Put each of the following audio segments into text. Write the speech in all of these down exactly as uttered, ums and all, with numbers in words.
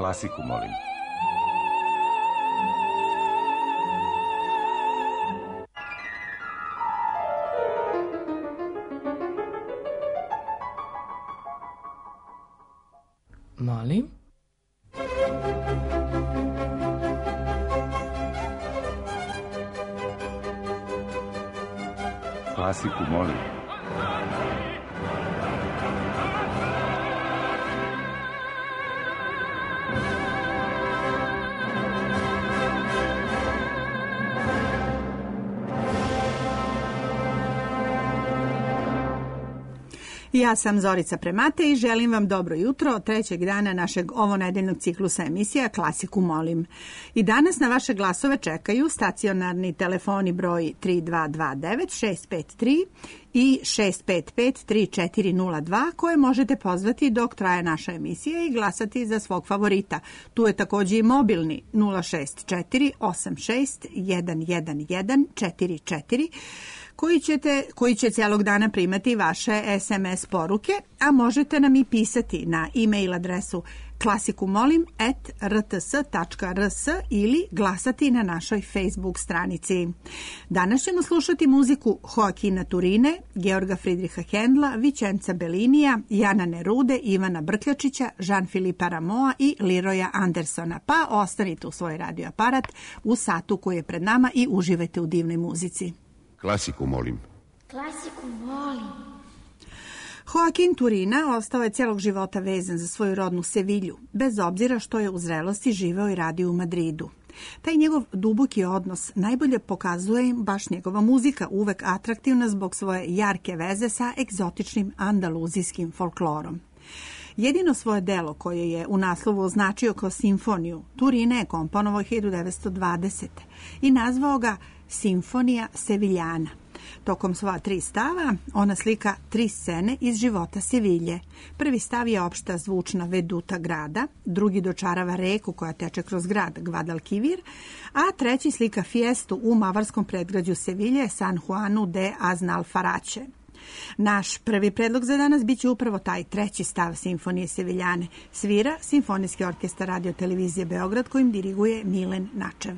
Klasiku, molim. Molim? Klasiku, molim. Ja sam Zorica Premate i želim vam dobro jutro trećeg dana našeg ovonedeljnog ciklusa emisija Klasiku molim. I danas na vaše glasove čekaju stacionarni telefoni broj tri dva dva devet šest pet tri i šest pet pet tri četiri nula dva koje možete pozvati dok traje naša emisija i glasati za svog favorita. Tu je također i mobilni nula šest četiri osam šest jedan jedan jedan četiri četiri koji ćete, koji će cijelog dana primati vaše es em es poruke, a možete nam i pisati na e-mail adresu klasikumolim at r t s tačka r s ili glasati na našoj Facebook stranici. Danas ćemo slušati muziku Joakina Turine, Georga Friedricha Hendla, Vicenza Bellinija, Jana Nerude, Ivana Brkljačića, Jean-Philippe Rameau i Leroya Andersona. Pa ostanite u svoj radio aparat u satu koji je pred nama i uživajte u divnoj muzici. Klasiku molim. Klasiku molim. Joaquin Turina ostao je cijelog života vezan za svoju rodnu Sevilju, bez obzira što je u zrelosti živeo i radio u Madridu. Taj njegov duboki odnos najbolje pokazuje baš njegova muzika, uvek atraktivna zbog svoje jarke veze sa egzotičnim andaluzijskim folklorom. Jedino svoje delo koje je u naslovu označio kao simfoniju, Turina je komponovao hiljadu devetsto dvadesete. i nazvao ga Simfonija Seviljana. Tokom sva tri stava ona slika tri scene iz života Sevilje. Prvi stav je opšta zvučna veduta grada, drugi dočarava reku koja teče kroz grad Guadalquivir, a treći slika fijestu u mavarskom predgrađu Sevilje San Juanu de Aznalfaraće. Naš prvi predlog za danas biće upravo taj treći stav Simfonije Seviljane. Svira Simfonijski orkestar Radio Televizije Beograd kojim diriguje Milen Načev.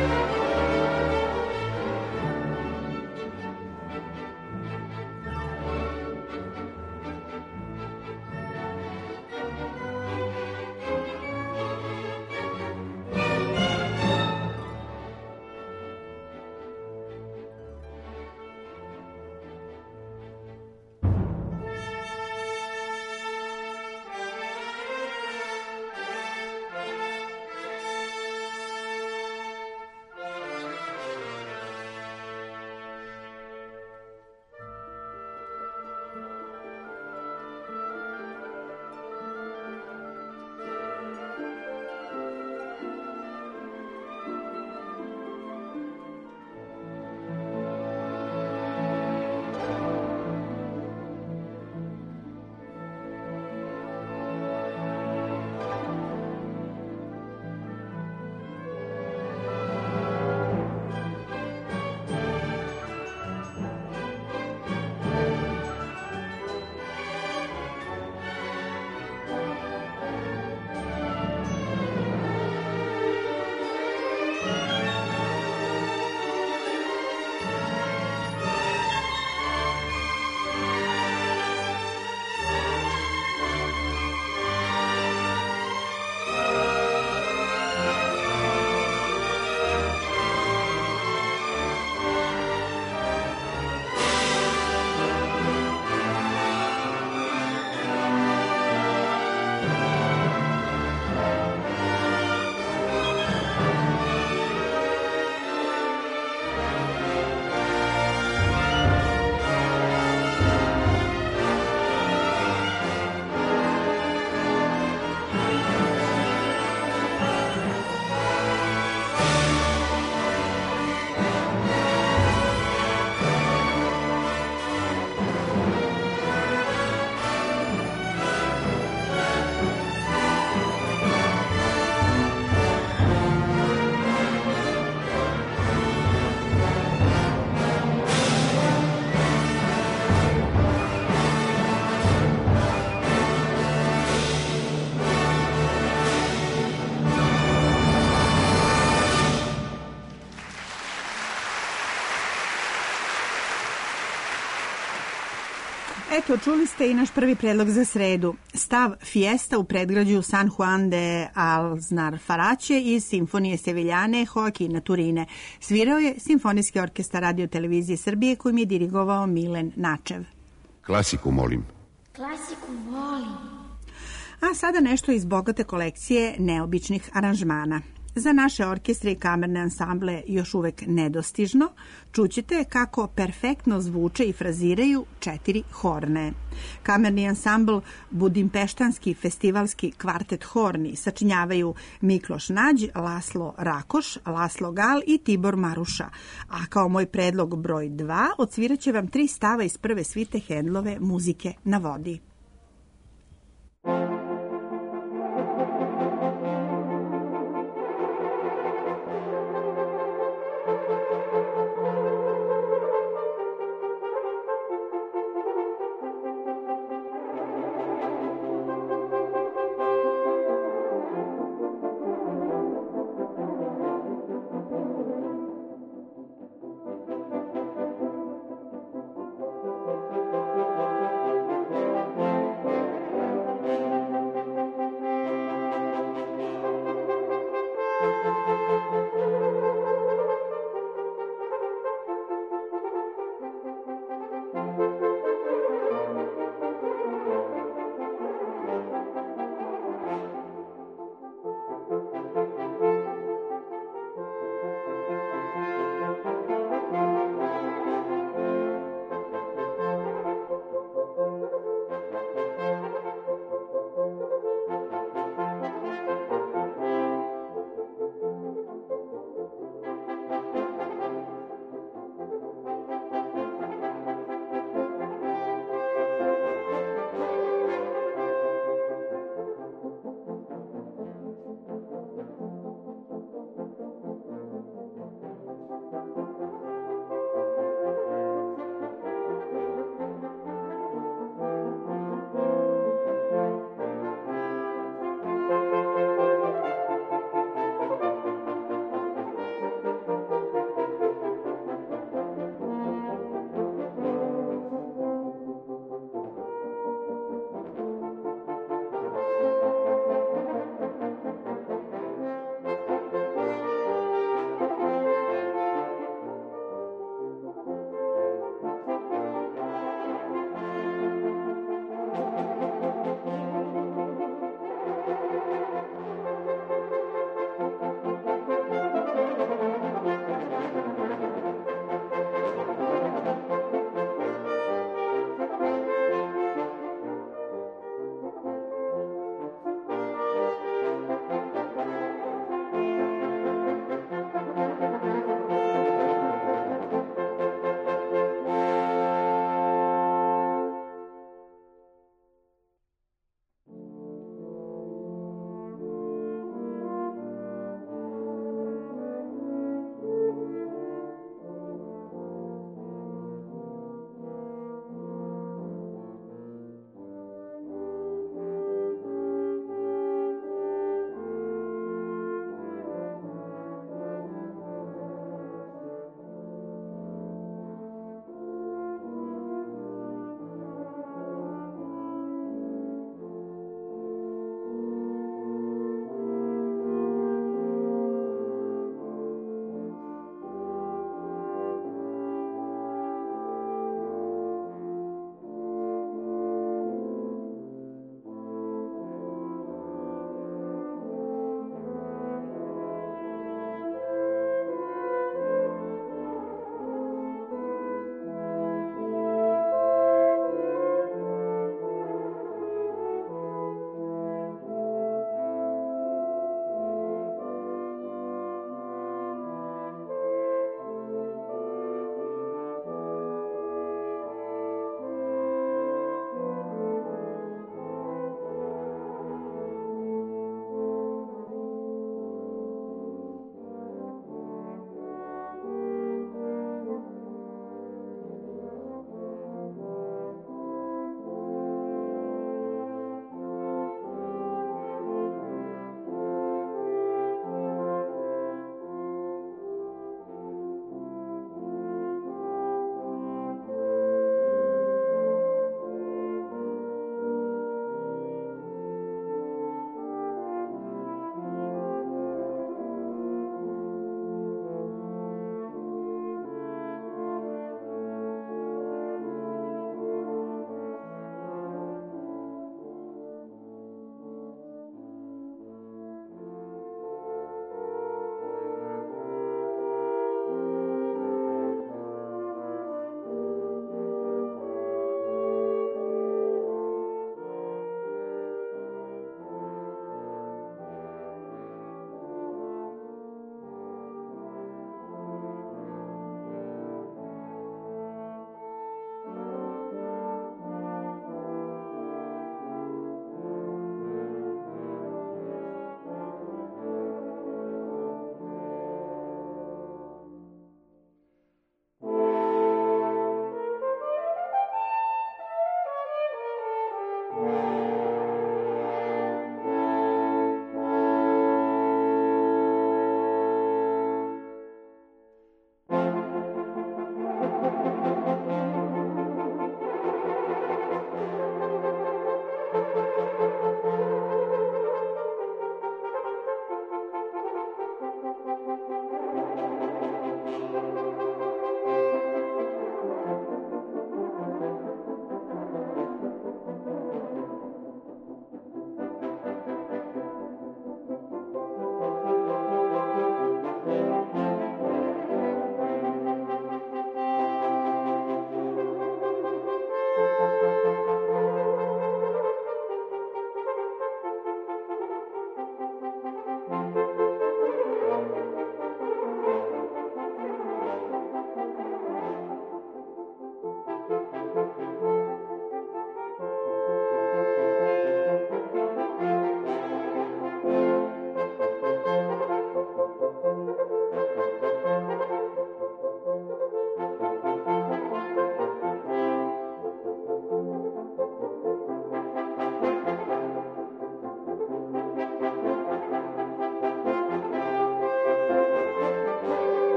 Eto, čuli ste i naš prvi predlog za sredu. Stav Fiesta u predgrađu San Juan de Alznarfaraće iz Simfonije Seviljane Joaquina Turine. Svirao je Simfonijski orkestar Radio Televizije Srbije kojim je dirigovao Milen Načev. Klasiku molim. Klasiku volim. A sada nešto iz bogate kolekcije neobičnih aranžmana. Za naše orkestre i kamerne ansamble još uvek nedostižno, čućete kako perfektno zvuče i fraziraju četiri horne. Kamerni ansambl Budimpeštanski festivalski kvartet horni sačinjavaju Mikloš Nađ, Laslo Rakoš, Laslo Gal i Tibor Maruša. A kao moj predlog broj dva odsviraće vam tri stava iz prve svite Hendlove Muzike na vodi. Thank you.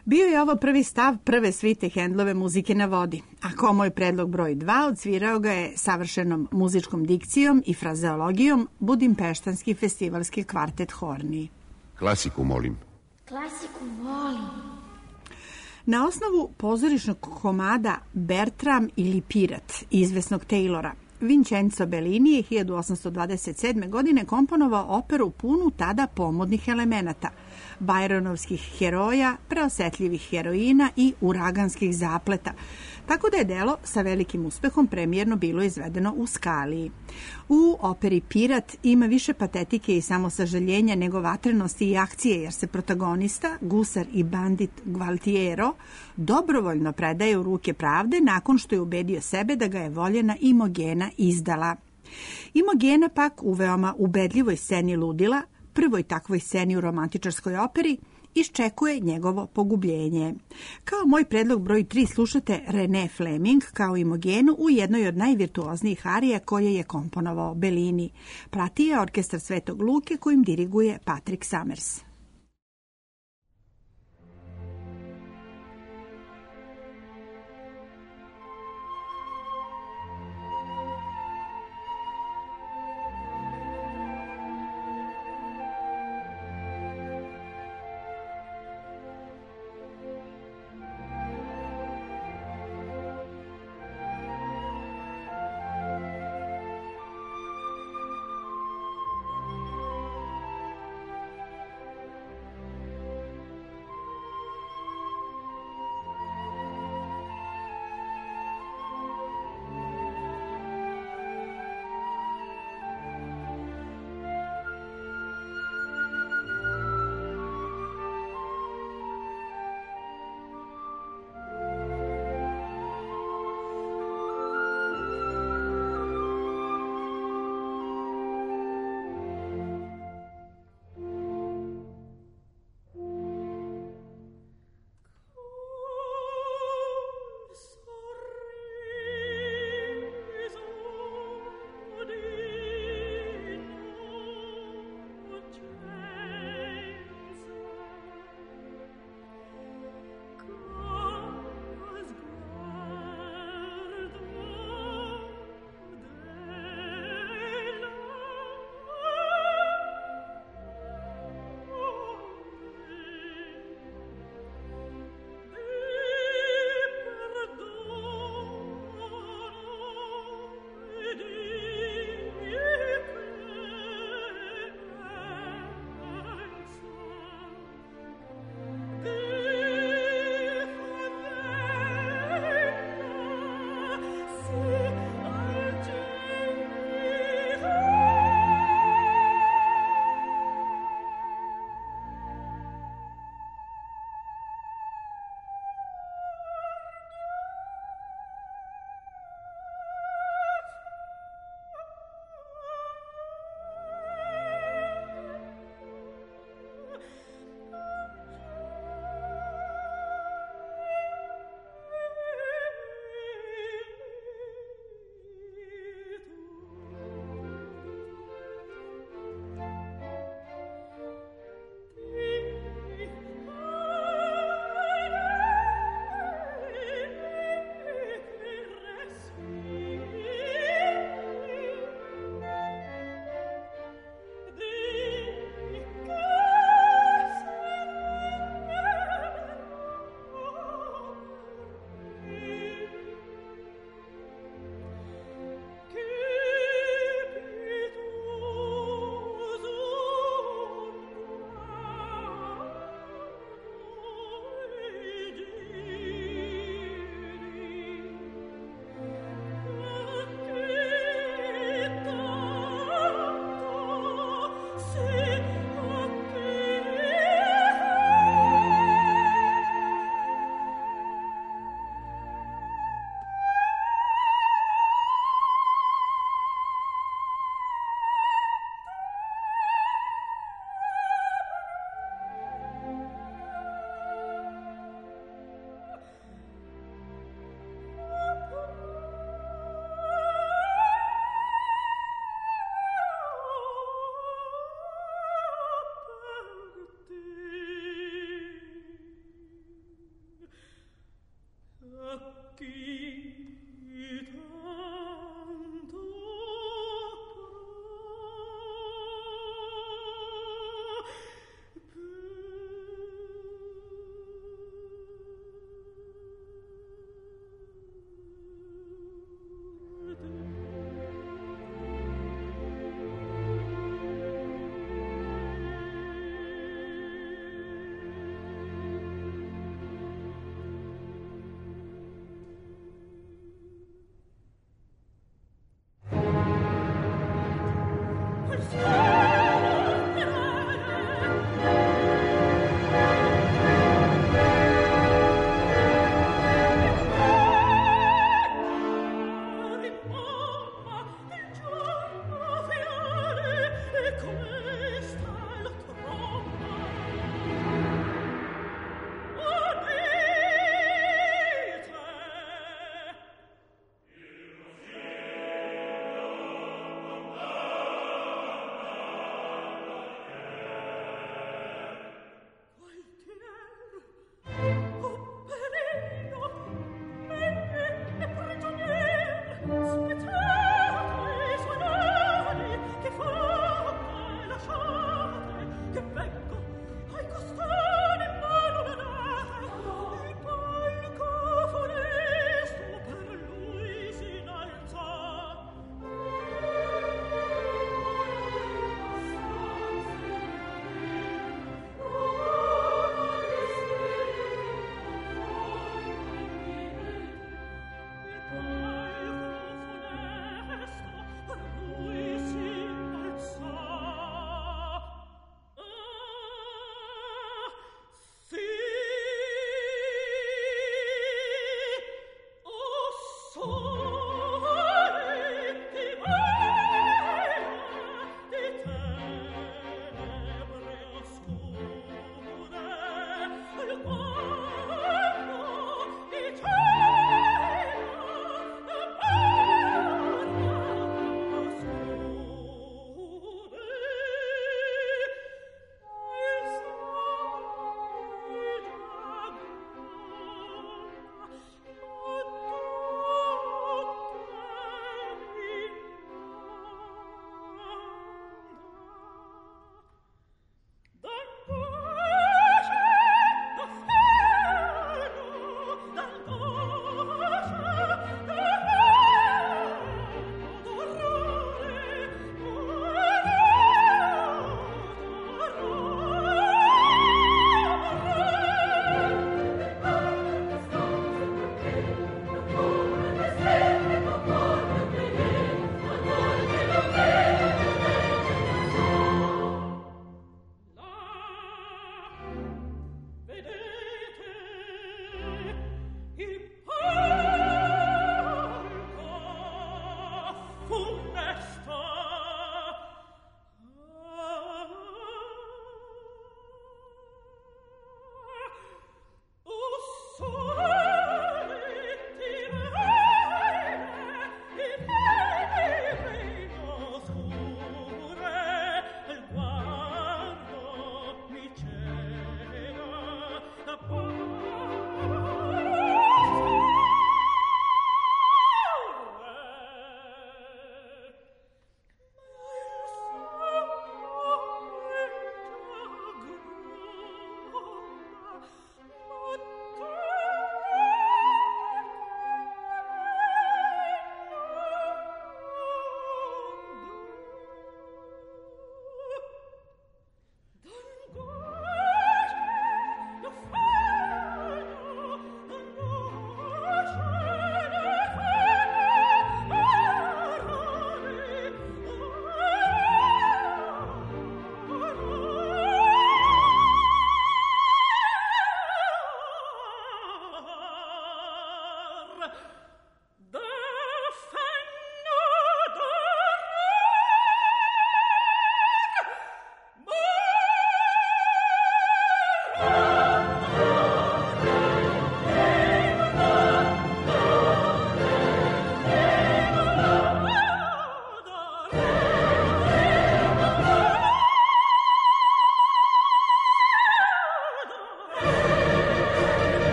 Bio je ovo prvi stav prve svite Handlove Muzike na vodi, a kao moj predlog broj dva odsvirao ga je savršenom muzičkom dikcijom i frazeologijom Budimpeštanski festivalski kvartet Horni. Klasiku molim. Klasiku volim. Na osnovu pozorišnog komada Bertram ili Pirat izvesnog Taylora, Vincenzo Bellini je hiljadu osamsto dvadeset sedme. godine komponovao operu punu tada pomodnih elemenata, Bajronovskih heroja, preosetljivih heroina i uraganskih zapleta, tako da je delo sa velikim uspehom premijerno bilo izvedeno u Skaliji. U operi Pirat ima više patetike i samosažaljenja nego vatrenosti i akcije, jer se protagonista, gusar i bandit Gualtiero, dobrovoljno predaje u ruke pravde nakon što je ubedio sebe da ga je voljena Imogena izdala. Imogena pak u veoma ubedljivoj sceni ludila, prvoj takvoj sceni u romantičarskoj operi, iščekuje njegovo pogubljenje. Kao moj predlog broj tri slušate René Fleming kao Imogenu u jednoj od najvirtuoznijih arija koje je komponovao Bellini. Prati je orkestar Svetog Luke kojim diriguje Patrick Summers.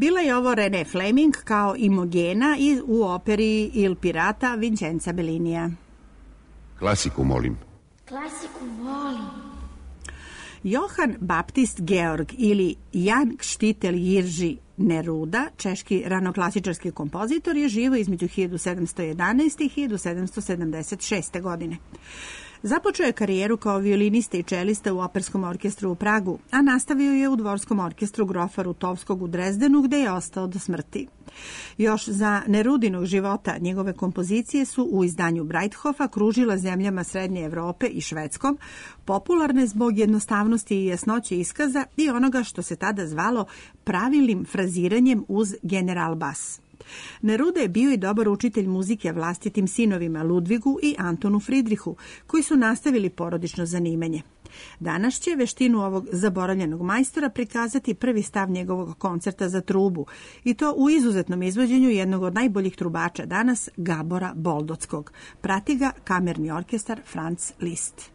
Bila je ovo Renée Fleming kao Imogena i u operi Il Pirata Vincenza Bellinija. Klasiku, molim. Klasiku volim. Johann Baptist Georg ili Jan Kštitel Jirži Neruda, češki ranoklasičarski kompozitor, je živo između hiljadu sedamsto jedanaeste. i hiljadu sedamsto sedamdeset šeste. godine. Započeo je karijeru kao violinista i čelista u Operskom orkestru u Pragu, a nastavio je u Dvorskom orkestru grofa Rutovskog u Drezdenu, gde je ostao do smrti. Još za Nerudinog života njegove kompozicije su u izdanju Breithofa kružila zemljama Srednje Evrope i Švedskom, popularne zbog jednostavnosti i jasnoće iskaza i onoga što se tada zvalo pravilnim fraziranjem uz generalbas. Neruda je bio i dobar učitelj muzike vlastitim sinovima Ludvigu i Antonu Fridrihu, koji su nastavili porodično zanimanje. Danas će veštinu ovog zaboravljenog majstora prikazati prvi stav njegovog koncerta za trubu, i to u izuzetnom izvođenju jednog od najboljih trubača danas, Gabora Boldockog. Prati ga kamerni orkestar Franz Liszt.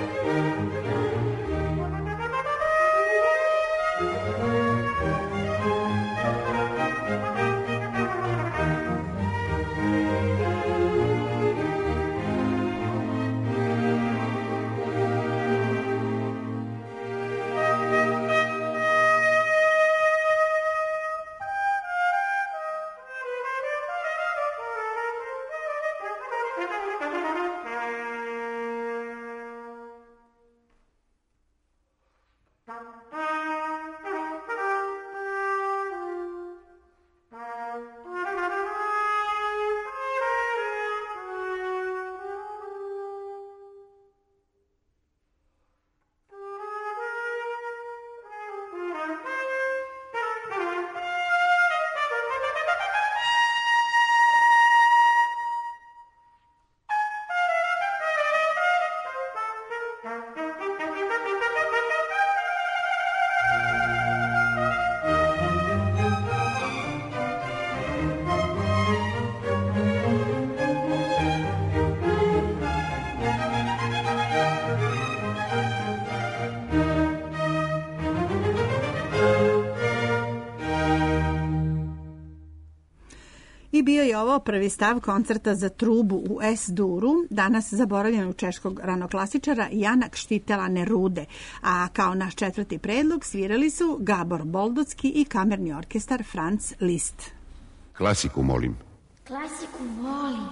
I bio je ovo prvi stav koncerta za trubu u S-duru, danas zaboravljenog češkog ranoklasičara Jana Kštitela Nerude, a kao naš četvrti predlog svirali su Gabor Boldocki i kamerni orkestar Franz Liszt. Klasiku, molim. Klasiku volim.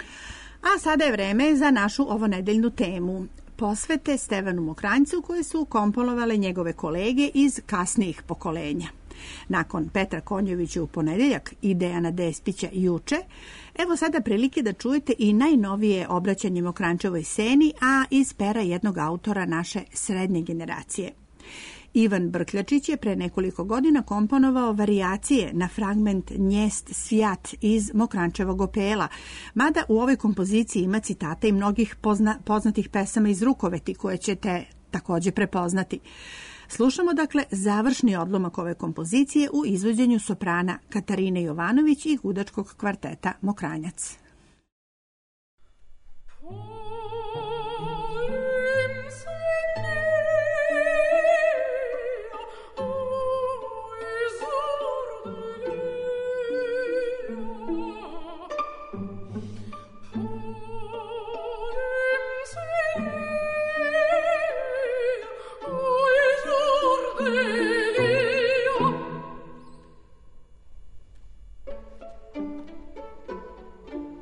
A sada je vreme za našu ovonedeljnu temu. Posvete Stevanu Mokranjcu koje su komponovale njegove kolege iz kasnijih pokolenja. Nakon Petra Konjovića u ponedeljak i Dejana Despića juče, evo sada prilike da čujete i najnovije obraćanje Mokranjčevoj sceni, a iz pera jednog autora naše srednje generacije. Ivan Brkljačić je pre nekoliko godina komponovao varijacije na fragment Njest svijat iz Mokranjčevog opela, mada u ovoj kompoziciji ima citata i mnogih pozna, poznatih pesama iz Rukoveti koje ćete također prepoznati. Slušamo dakle završni odlomak ove kompozicije u izvođenju soprana Katarine Jovanović i gudačkog kvarteta Mokranjac. Thank you.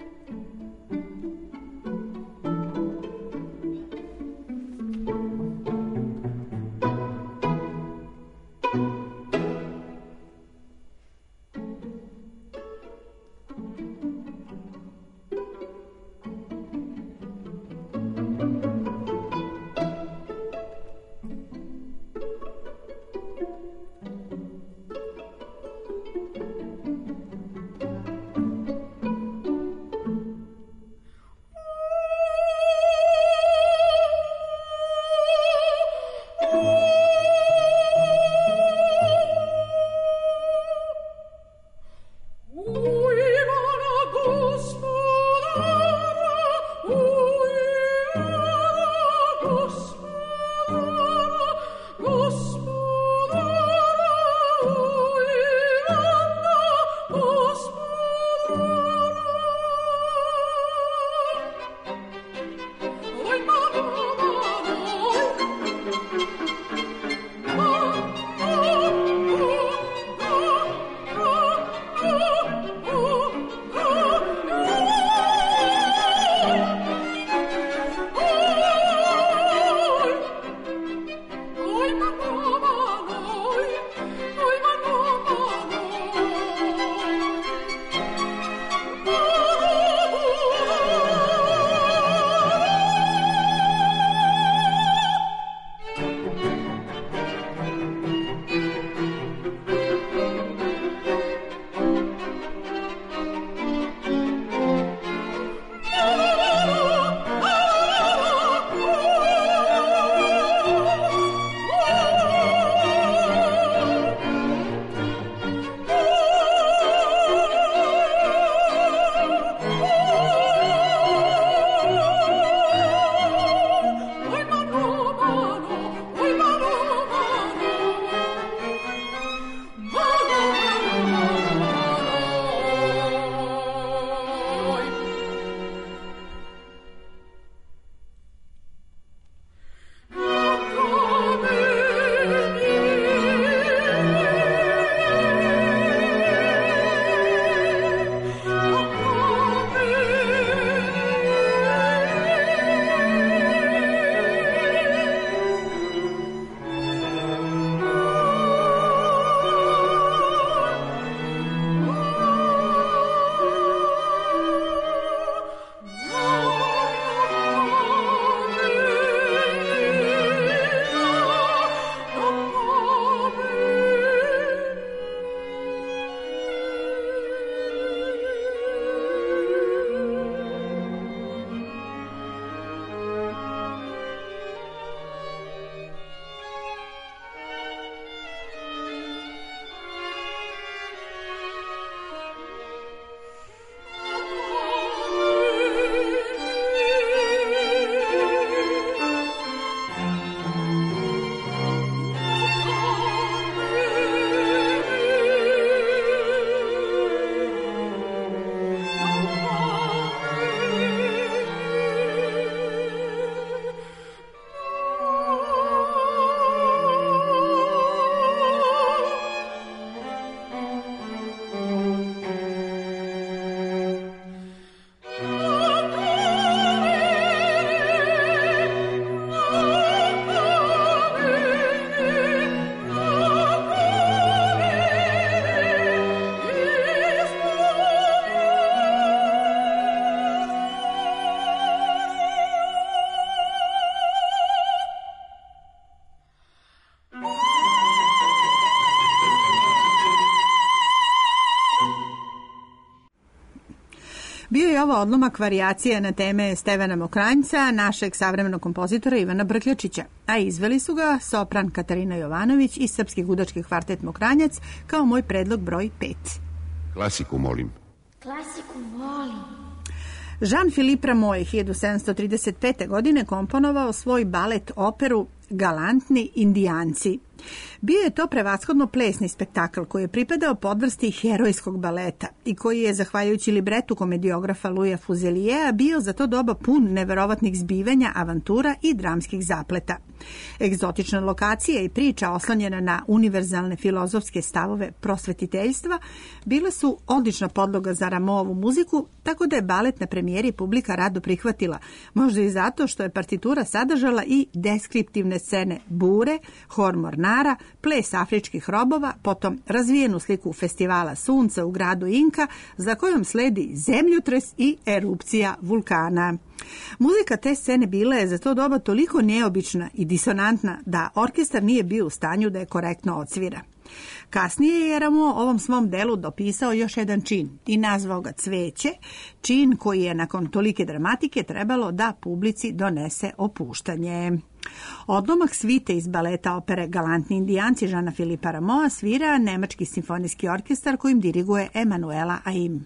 je ovo odlomak varijacije na teme Stevana Mokranjca, našeg savremenog kompozitora Ivana Brkljačića, a izveli su ga sopran Katarina Jovanović i srpski gudački kvartet Mokranjac kao moj predlog broj pet. Klasiku, molim. Klasiku molim. Jean-Philippe Rameau hiljadu sedamsto trideset pete. godine komponovao svoj balet operu Galantni indijanci. Bio je to prevashodno plesni spektakl koji je pripadao podvrsti herojskog baleta i koji je, zahvaljujući libretu komediografa Louisa Fuzeliera, bio za to doba pun neverovatnih zbivanja, avantura i dramskih zapleta. Egzotična lokacija i priča oslonjena na univerzalne filozofske stavove prosvetiteljstva bile su odlična podloga za Rameauovu muziku, tako da je balet na premijeri publika rado prihvatila, možda i zato što je partitura sadržala i deskriptivne scene bure, hor mornara, ples afričkih robova, potom razvijenu sliku festivala sunca u gradu Inka, za kojom sledi zemljotres i erupcija vulkana. Muzika te scene bila je za to doba toliko neobična i disonantna da orkestar nije bio u stanju da je korektno odsvira. Kasnije je Rameau ovom svom delu dopisao još jedan čin i nazvao ga Cveće, čin koji je nakon tolike dramatike trebalo da publici donese opuštanje. Odlomak svite iz baleta opere Galantni indijanci Jeana-Philippa Rameaua svira Nemački simfonijski orkestar kojim diriguje Emanuela Aim.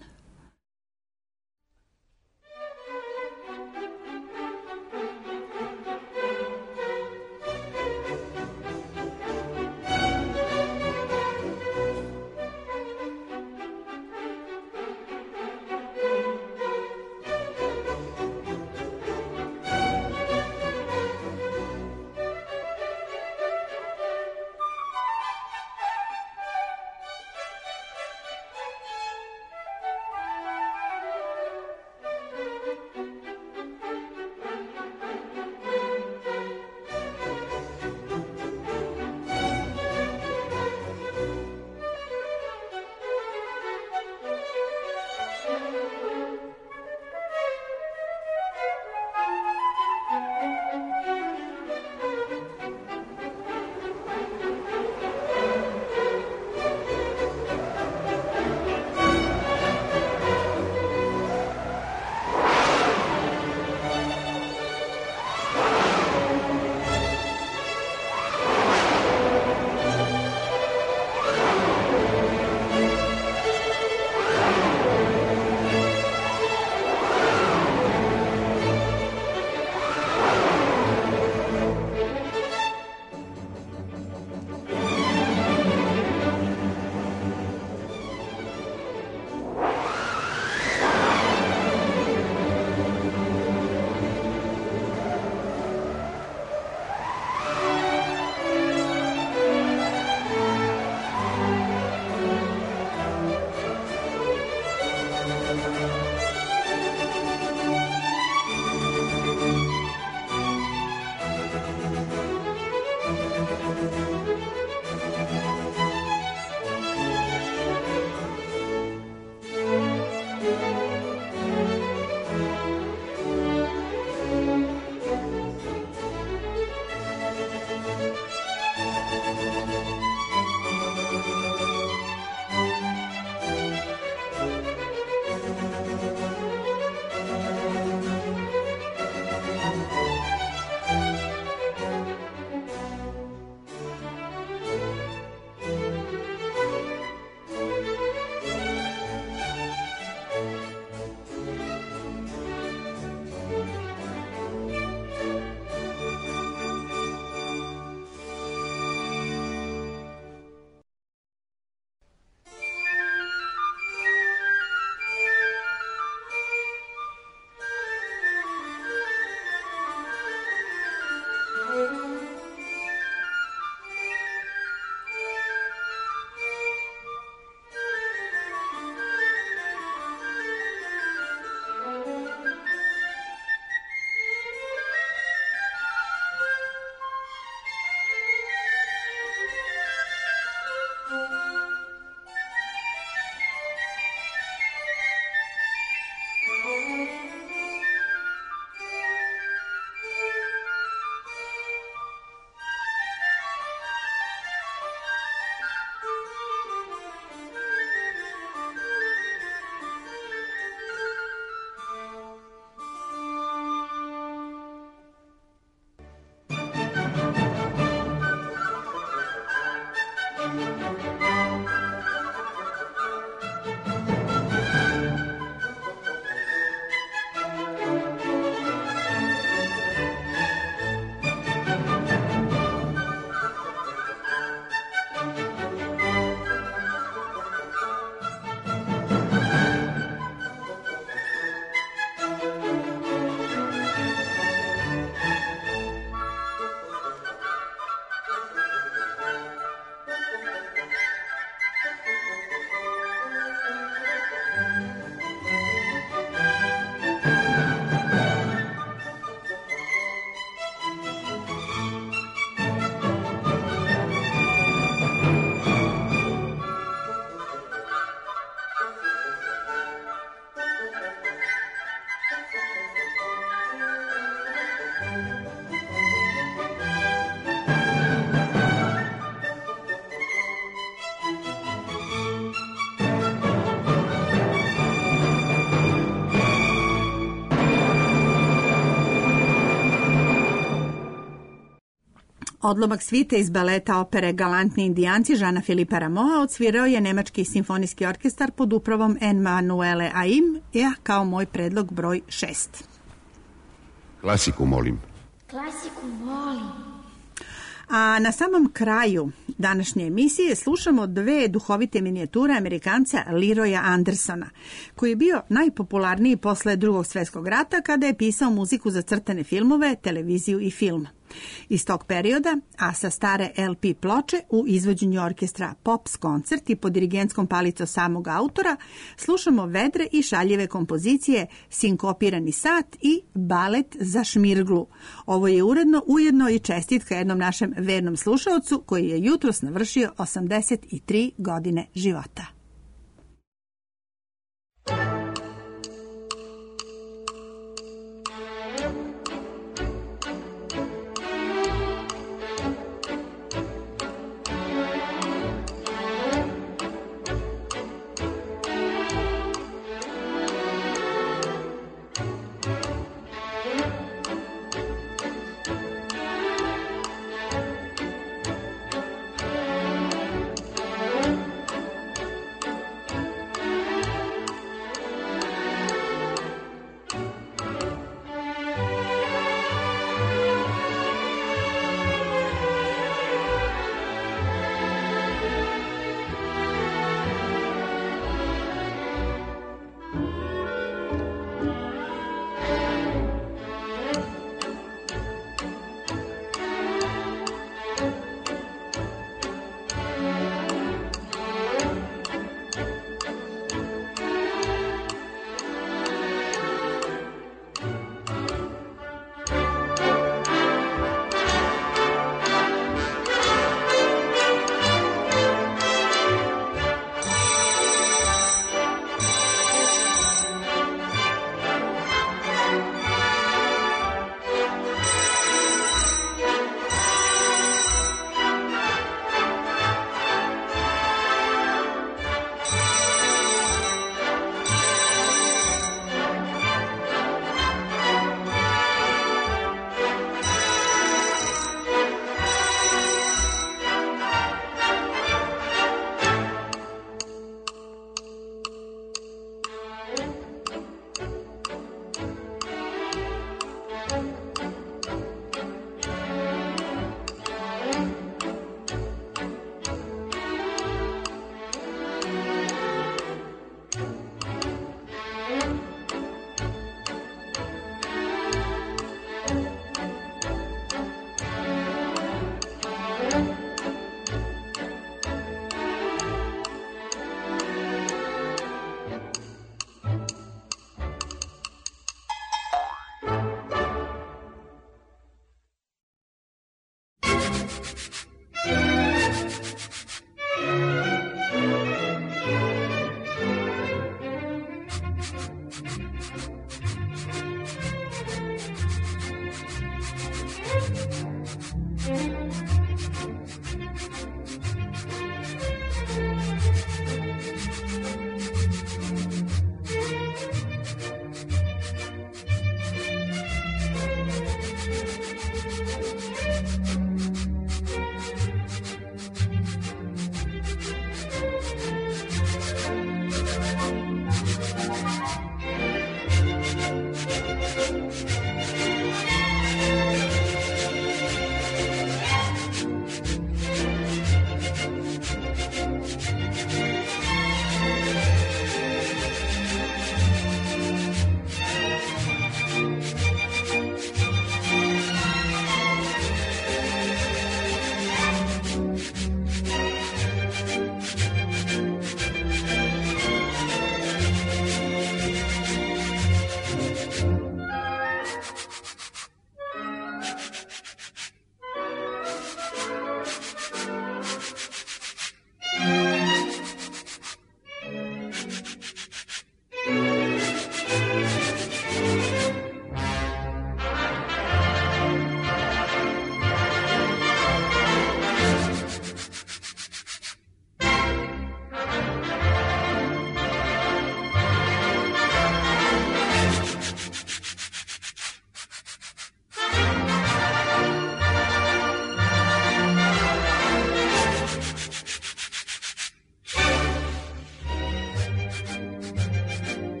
Odlomak svite iz baleta opere Galantni indijanci Žana Filipa Ramoa odsvirao je Nemački simfonijski orkestar pod upravom Emanuele Aim, ja kao moj predlog broj šest. Klasiku, molim. Klasiku molim. A na samom kraju današnje emisije slušamo dve duhovite minijature Amerikanca Leroya Andersona, koji je bio najpopularniji posle Drugog svjetskog rata kada je pisao muziku za crtane filmove, televiziju i film. Iz tog perioda, a sa stare el pe ploče u izvođenju orkestra Pops koncert i pod dirigentskom palicom samog autora, slušamo vedre i šaljive kompozicije Sinkopirani sat i Balet za šmirglu. Ovo je uredno ujedno i čestitka jednom našem vernom slušaocu koji je jutros navršio osamdeset tri godine života.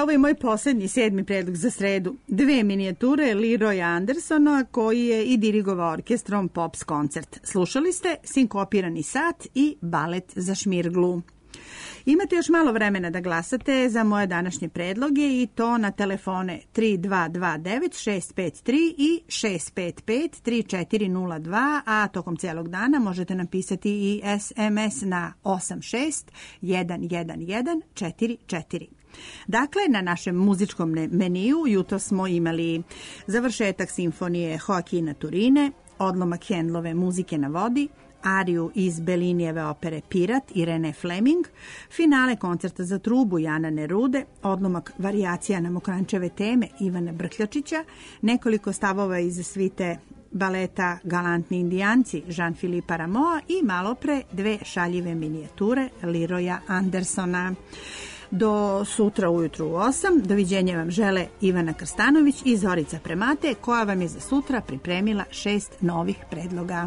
ovo je moj posljednji sedmi predlog za sredu. Dve minijature Leroya Andersona koji je i dirigovao orkestrom Pops koncert. Slušali ste Sinkopirani sat i Balet za šmirglu. Imate još malo vremena da glasate za moje današnje predloge i to na telefone tri dva dva devet šest pet tri i šest pet pet tri četiri nula dva, a tokom cijelog dana možete napisati i es em es na osam šest jedan jedan jedan četiri četiri. Dakle, na našem muzičkom meniju jutro smo imali završetak simfonije Joakina Turine, odlomak Handlove Muzike na vodi, ariju iz Bellinijeve opere Pirat Irene Fleming, finale koncerta za trubu Jana Nerude, odlomak varijacija na Mokrančeve teme Ivana Brkljačića, nekoliko stavova iz svite baleta Galantni indijanci Jean-Philippe Rameau i malopre dve šaljive minijature Leroya Andersona. Do sutra ujutru u osam. Doviđenja vam žele Ivana Krstanović i Zorica Premate, koja vam je za sutra pripremila šest novih predloga.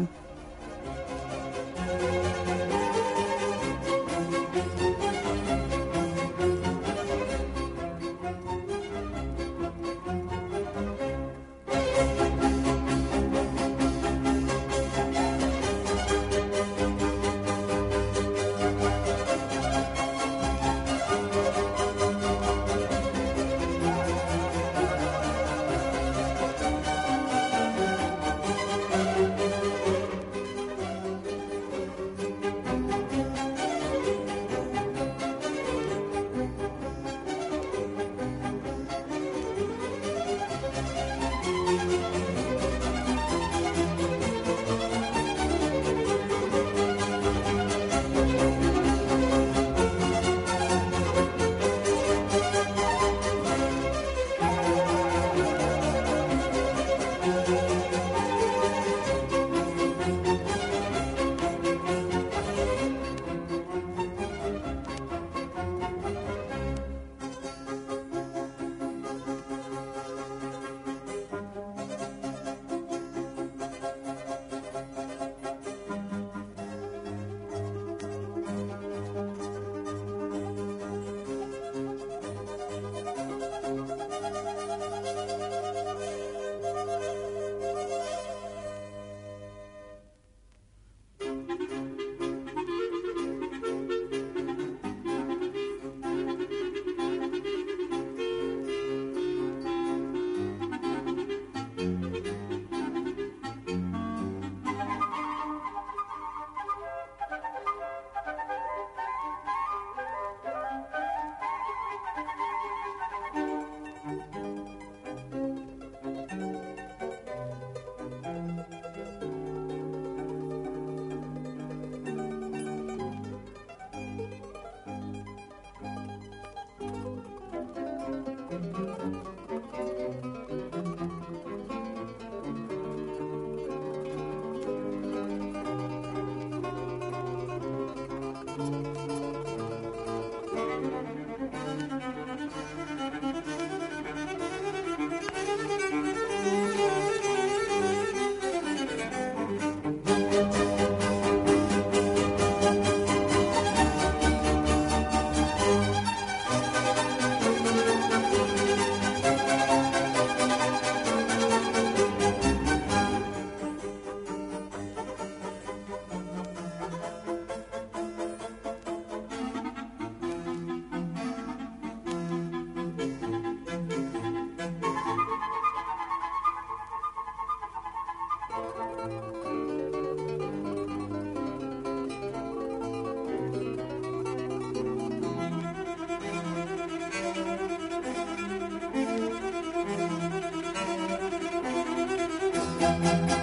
Thank you.